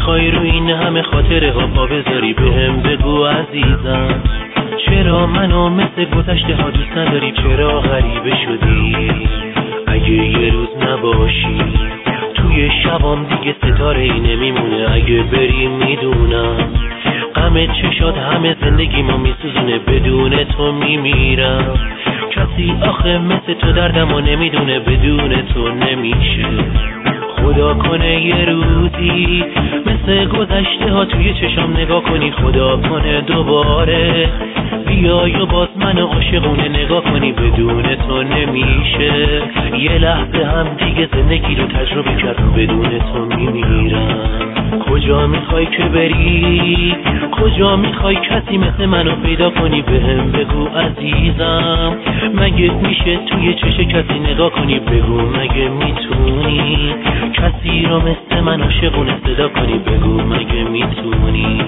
میخوای رو این همه خاطره ها پا بذاری؟ بهم بگو عزیزم چرا منو مثل گذشته ها دوست نداری؟ چرا غریبه شدی اگه یه روز نباشی؟ توی شبام دیگه ستاره ای نمیمونه، اگه بری میدونم غم چشات همه زندگی ما میسوزونه، بدون تو میمیرم. کسی آخه مثل تو دردمو نمیدونه، بدون تو نمیشه. خدا کنه یه روزی مثل گذشته ها توی چشام نگاه کنی، خدا کنه دوباره بیای و باز من عاشقونه نگاه کنی، بدون تو نمیشه. یه لحظه هم دیگه زندگی رو تجربه کردم، بدون تو میمیرم. کجا میخوای که بری؟ کجا میخوای کسی مثل منو پیدا کنی؟ بهم بگو عزیزم مگه میشه توی چش کسی نگاه کنی؟ بگو مگه میتونی کسی رو مثل من عاشقونه صدا کنی؟ بگو مگه میتونی؟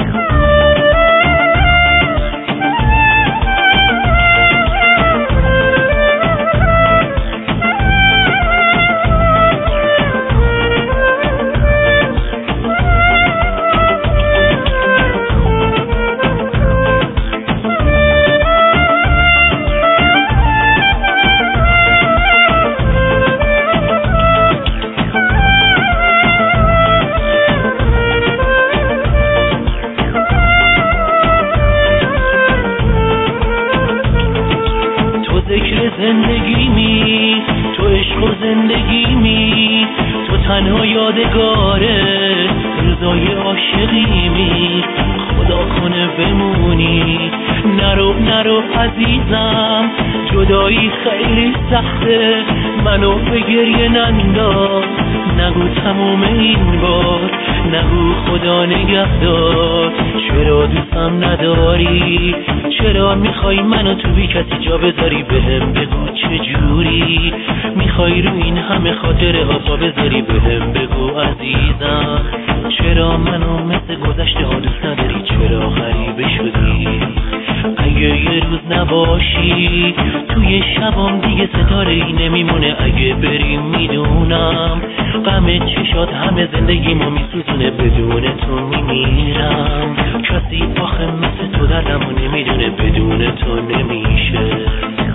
زندگیمی تو عشق و زندگیمی، تو تنها یادگاره روزای عاشقیمی. خدا کنه بمونی، نرو عزیزم، جدایی خیلی سخته، منو به گریه ننداز. نگو تموم این بار، نگو خدا نگهدار. چرا دوستم نداری؟ چرا میخوای منو تو بی کسی جا بذاری؟ بهم بگو چجوری میخوای رو این همه خاطره ها پا بذاری؟ بهم بگو عزیزم چرا منو مثل گذشته ها دوست نداری؟ چرا غریبه شدی اگه یه روز نباشی؟ توی شبام دیگه ستاره ای نمیمونه، اگه بری میدونم غم چشات همه زندگی ما میسوزونه، بدون تو میمیرم. کسی آخه مثل تو دردمو نمیدونه، بدون تو نمیشه.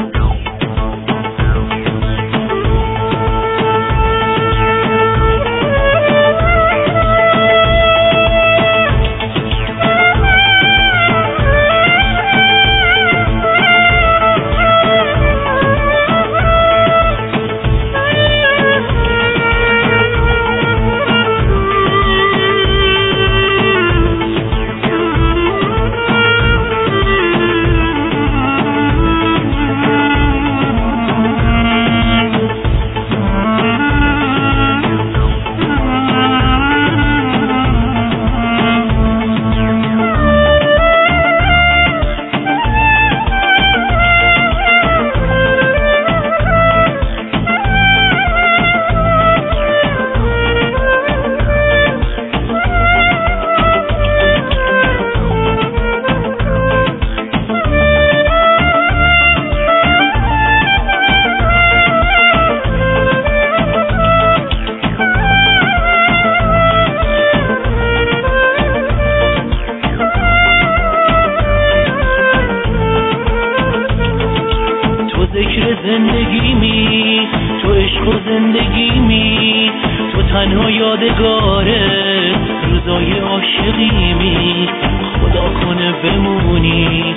زندگیمی تو عشق و زندگیمی، تو تنها یادگاره روزای عاشقیمی. خدا کنه بمونی،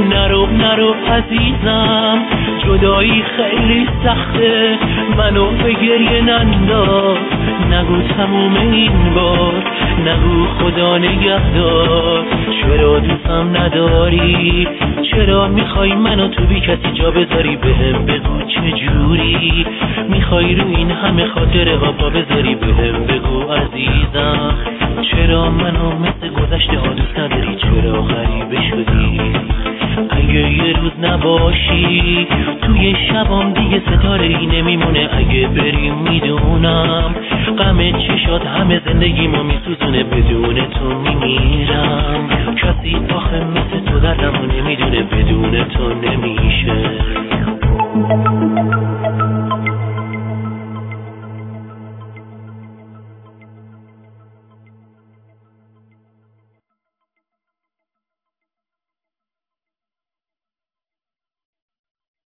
نرو عزیزم، جدایی خیلی سخته، منو به گریه ننداز. نگو تموم این بار، نگو خدا نگهدار. چرا دوستم نداری؟ چرا میخوای منو تو بی کسی جا بذاری؟ بهم بگو چجوری میخوای رو این همه خاطره ها پا بذاری؟ بهم بگو عزیزم چرا منو مثل گذشته ها دوست نداری؟ چرا غریبه شدی اگه یه روز نباشی؟ توی شبام دیگه ستاره ای نمیمونه، اگه بری میدونم غم چشات همه زندگی ما میسوزونه، بدون تو میمیرم. کسی آخه مثل تو دردمو نمیدونه، بدون تو نمیرم.